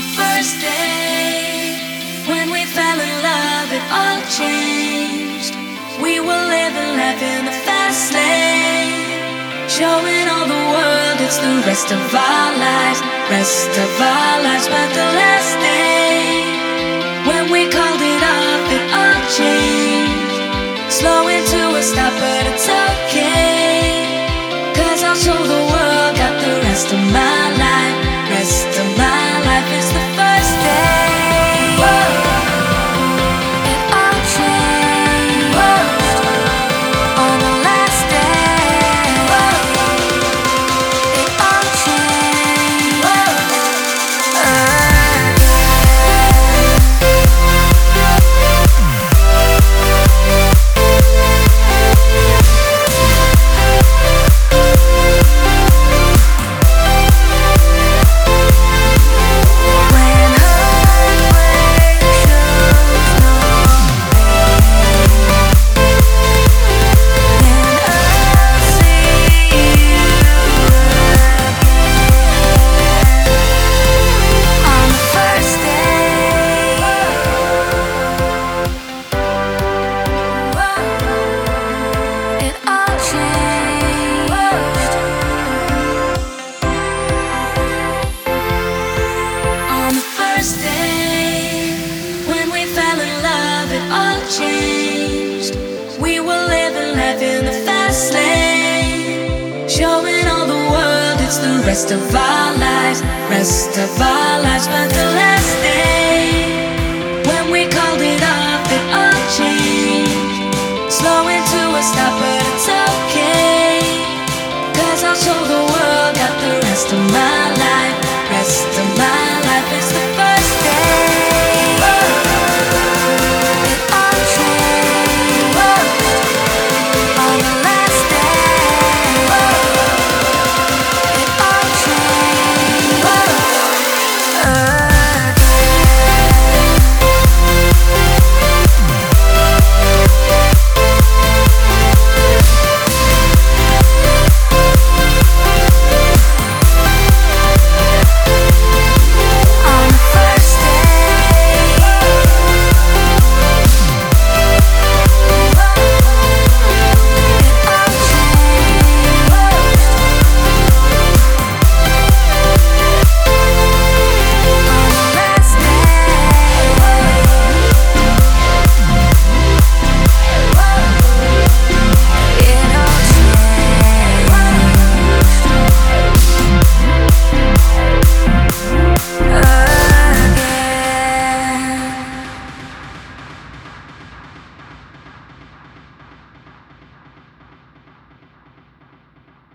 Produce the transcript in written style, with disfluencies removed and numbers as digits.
first day when we fell in love, it all changed. We were living life in a fast lane, showing all the world it's the rest of our lives, rest of our lives. But the last day when we called it off, it all changed. Slowing to a stop, but it's okay, 'cause I'll show the world got the rest of my life, rest of my life is the first day. Whoa. It all changed. Whoa. On the last day. Whoa. It all changed. Whoa. Rest of our lives, rest of our lives. But the last day when we called it off, it all changed. Slowing to a stop.